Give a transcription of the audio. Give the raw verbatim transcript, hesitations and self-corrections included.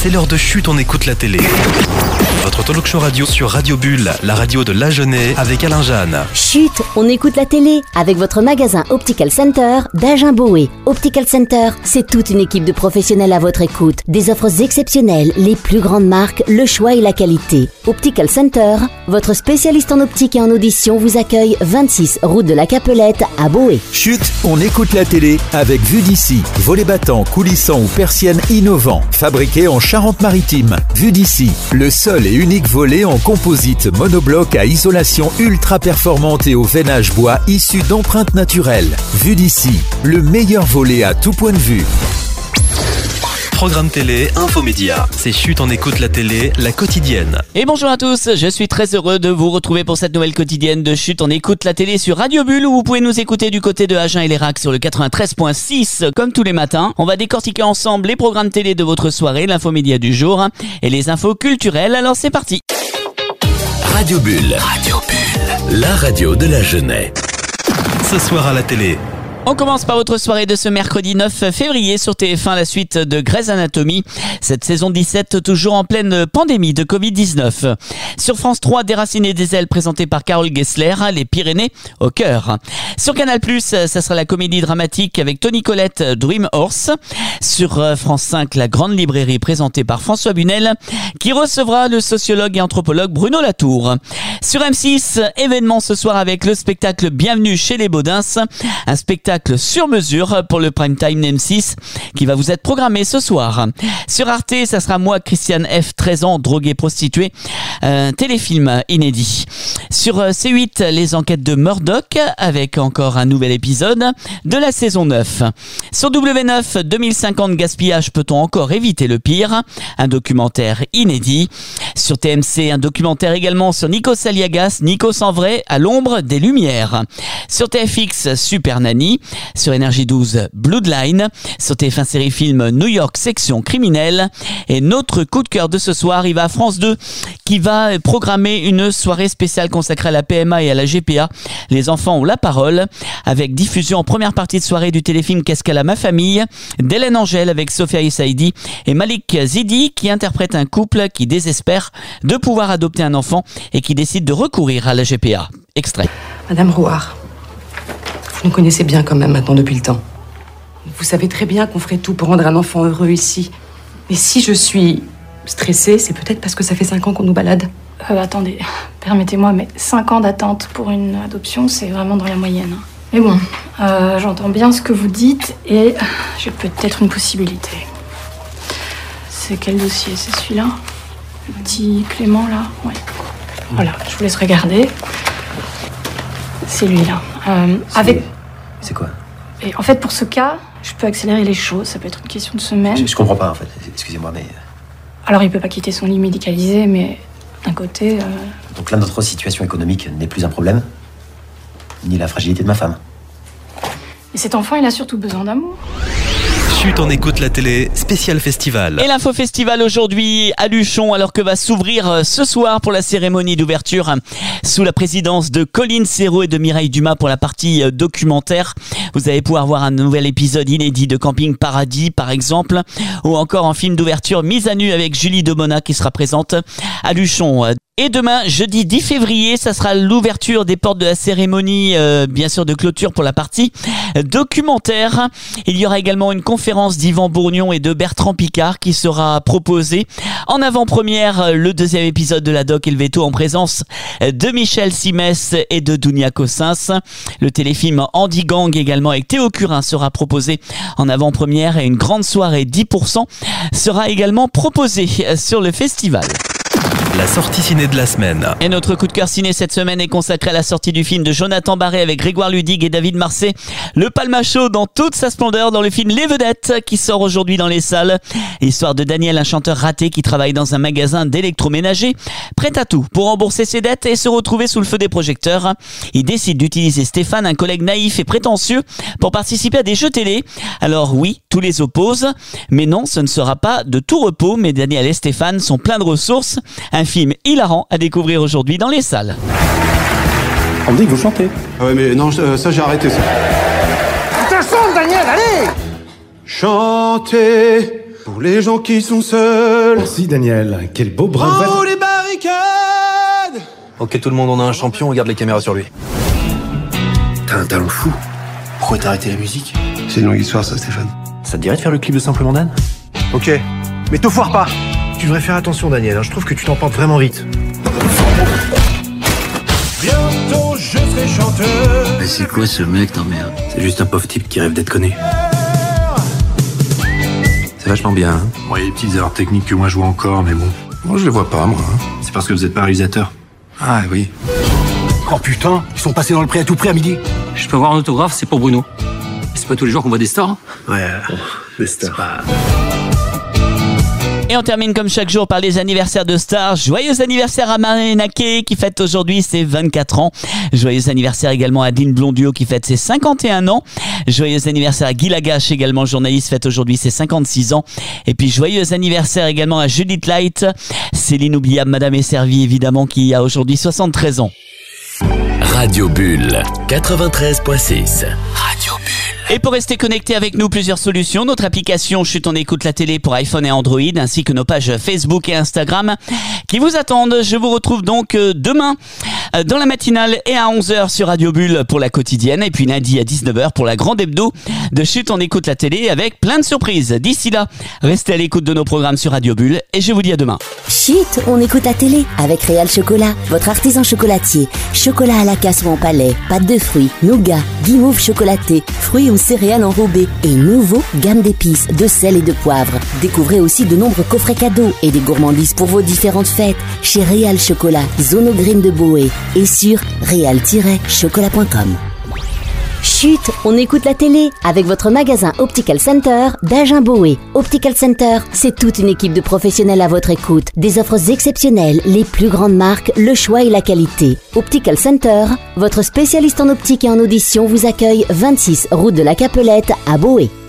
c'est l'heure de Chut, on écoute la télé. Votre talk show radio sur Radio Bulle, la radio de l'Agenais avec Alain Jeanne. Chut, on écoute la télé avec votre magasin Optical Center d'Agen-Boé. Optical Center, c'est toute une équipe de professionnels à votre écoute. Des offres exceptionnelles, les plus grandes marques, le choix et la qualité. Optical Center, votre spécialiste en optique et en audition, vous accueille vingt-six route de la Capelette à Boé. Chut, on écoute la télé avec Vue d'ici. Volets battants, coulissants ou persiennes innovants. Fabriqués en Charente-Maritime. Vue d'ici, le seul et unique volet en composite monobloc à isolation ultra performante et au veinage bois issu d'empreintes naturelles. Vue d'ici, le meilleur volet à tout point de vue. Programme télé, infomédia. C'est Chut, on écoute la télé, la quotidienne. Et bonjour à tous, je suis très heureux de vous retrouver pour cette nouvelle quotidienne de Chut, on écoute la télé sur Radio Bulle, où vous pouvez nous écouter du côté de Agen et Lérac sur le quatre-vingt-treize virgule six, comme tous les matins. On va décortiquer ensemble les programmes télé de votre soirée, l'infomédia du jour et les infos culturelles. Alors c'est parti. Radio Bulle, Radio Bulle, la radio de l'Agenais. Ce soir à la télé. On commence par votre soirée de ce mercredi neuf février sur T F un, la suite de Grey's Anatomy. Cette saison dix-sept, toujours en pleine pandémie de covid dix-neuf. Sur France trois, Déraciné des ailes, présenté par Carole Gessler, Les Pyrénées au cœur. Sur Canal plus, ça sera la comédie dramatique avec Toni Collette, Dream Horse. Sur France cinq, La Grande Librairie, présentée par François Bunel, qui recevra le sociologue et anthropologue Bruno Latour. Sur M six, événement ce soir avec le spectacle Bienvenue chez les Baudins, un spectacle sur mesure pour le prime time M six qui va vous être programmé ce soir. Sur Arte, ça sera Moi, Christiane F, treize ans, droguée prostituée, un téléfilm inédit. Sur C huit, les enquêtes de Murdoch avec encore un nouvel épisode de la saison neuf. Sur W neuf, deux mille cinquante, gaspillage, peut-on encore éviter le pire? Un documentaire inédit. Sur T M C, un documentaire également sur Nikos Aliagas, Nikos en vrai, à l'ombre des lumières. Sur T F X, Super Nanny. Sur Énergie douze, Bloodline. Sur T F un série film, New York section criminelle. Et notre coup de cœur de ce soir, il va à France deux, qui va programmer une soirée spéciale consacrée à la P M A et à la G P A. Les enfants ont la parole, avec diffusion en première partie de soirée du téléfilm Qu'est-ce qu'elle a ma famille, d'Hélène Angèle avec Sophia Essaidi et Malik Zidi, qui interprète un couple qui désespère de pouvoir adopter un enfant et qui décide de recourir à la G P A. Extrait. Madame Rouard, vous nous connaissez bien quand même maintenant depuis le temps. Vous savez très bien qu'on ferait tout pour rendre un enfant heureux ici. Mais si je suis stressée, c'est peut-être parce que ça fait cinq ans qu'on nous balade. Euh, attendez, permettez-moi, mais cinq ans d'attente pour une adoption, c'est vraiment dans la moyenne. Mais bon, euh, j'entends bien ce que vous dites et j'ai peut-être une possibilité. C'est quel dossier? C'est celui-là? Le petit Clément, là? Ouais. Voilà, je vous laisse regarder. C'est lui-là. Euh, avec... C'est quoi? Et en fait, pour ce cas, je peux accélérer les choses. Ça peut être une question de semaine. Je, je comprends pas, en fait. Excusez-moi, mais... Alors, il peut pas quitter son lit médicalisé, mais d'un côté... Euh... Donc là, notre situation économique n'est plus un problème, ni la fragilité de ma femme. Et cet enfant, il a surtout besoin d'amour. Chut, on écoute la télé, spécial festival. Et l'info festival aujourd'hui à Luchon, alors que va s'ouvrir ce soir pour la cérémonie d'ouverture sous la présidence de Colline Serrault et de Mireille Dumas pour la partie documentaire. Vous allez pouvoir voir un nouvel épisode inédit de Camping Paradis par exemple, ou encore en film d'ouverture Mise à nu avec Julie Demona qui sera présente à Luchon. Et demain, jeudi dix février, ça sera l'ouverture des portes de la cérémonie, euh, bien sûr de clôture pour la partie documentaire. Il y aura également une conférence d'Yvan Bourgnon et de Bertrand Picard qui sera proposée. En avant-première, le deuxième épisode de la Doc et le Veto en présence de Michel Simès et de Dounia Cossens. Le téléfilm Andy Gang également avec Théo Curin sera proposé en avant-première et une grande soirée dix pour cent sera également proposée sur le festival. La sortie ciné de la semaine. Et notre coup de cœur ciné cette semaine est consacré à la sortie du film de Jonathan Barré avec Grégoire Ludig et David Marsay. Le Palmacho dans toute sa splendeur dans le film Les Vedettes qui sort aujourd'hui dans les salles. Histoire de Daniel, un chanteur raté qui travaille dans un magasin d'électroménager, prêt à tout pour rembourser ses dettes et se retrouver sous le feu des projecteurs. Il décide d'utiliser Stéphane, un collègue naïf et prétentieux, pour participer à des jeux télé. Alors oui, tous les opposent, mais non, ce ne sera pas de tout repos, mais Daniel et Stéphane sont pleins de ressources. Un film hilarant à découvrir aujourd'hui dans les salles. On me dit que vous chantez. Ah ouais, mais non, ça, ça j'ai arrêté ça. Putain, chante, Daniel, allez! Chantez pour les gens qui sont seuls. Merci Daniel, quel beau bras. Oh, les barricades. Ok, tout le monde, on a un champion, on garde les caméras sur lui. T'as un talent fou. Pourquoi t'as arrêté la musique? C'est une longue histoire, ça, Stéphane. Ça te dirait de faire le clip de Simplement Dan? Ok, mais te foire pas. Tu devrais faire attention, Daniel, hein. Je trouve que tu t'emportes vraiment vite. Bientôt, je serai chanteur. Mais c'est quoi ce mec, t'emmerde? C'est juste un pauvre type qui rêve d'être connu. C'est vachement bien, hein. Bon, il y a des petites erreurs techniques que moi je vois encore, mais bon. Moi, je les vois pas, moi. Hein. C'est parce que vous êtes pas réalisateur. Ah oui. Oh putain, ils sont passés dans le pré à tout prix à midi. Je peux avoir un autographe, c'est pour Bruno. C'est pas tous les jours qu'on voit des stars. Hein. Ouais, des stars. Pas... Et on termine comme chaque jour par les anniversaires de stars. Joyeux anniversaire à Marina Kaye qui fête aujourd'hui ses vingt-quatre ans. Joyeux anniversaire également à Dean Blondio qui fête ses cinquante et un ans. Joyeux anniversaire à Guy Lagache, également journaliste, fête aujourd'hui ses cinquante-six ans. Et puis joyeux anniversaire également à Judith Light. C'est l'inoubliable Madame est servie évidemment qui a aujourd'hui soixante-treize ans. Radio Bulle quatre-vingt-treize virgule six. Radio Bulle. Et pour rester connecté avec nous, plusieurs solutions. Notre application Chut on écoute la télé pour iPhone et Android, ainsi que nos pages Facebook et Instagram qui vous attendent. Je vous retrouve donc demain dans la matinale et à onze heures sur Radio Bulle pour la quotidienne. Et puis lundi à dix-neuf heures pour la grande hebdo de Chut on écoute la télé avec plein de surprises. D'ici là, restez à l'écoute de nos programmes sur Radio Bulle et je vous dis à demain. Chut, on écoute la télé avec Réal Chocolat, votre artisan chocolatier. Chocolat à la casse ou en palais, pâte de fruits, nougat, guimauve chocolaté, fruits ou céréales enrobées et nouveau gamme d'épices, de sel et de poivre. Découvrez aussi de nombreux coffrets cadeaux et des gourmandises pour vos différentes fêtes chez Réal Chocolat, zone au Green de Boé et sur réal tiret chocolat point com. Chut, on écoute la télé avec votre magasin Optical Center d'Agen-Boé. Optical Center, c'est toute une équipe de professionnels à votre écoute. Des offres exceptionnelles, les plus grandes marques, le choix et la qualité. Optical Center, votre spécialiste en optique et en audition vous accueille vingt-six route de la Capelette à Boé.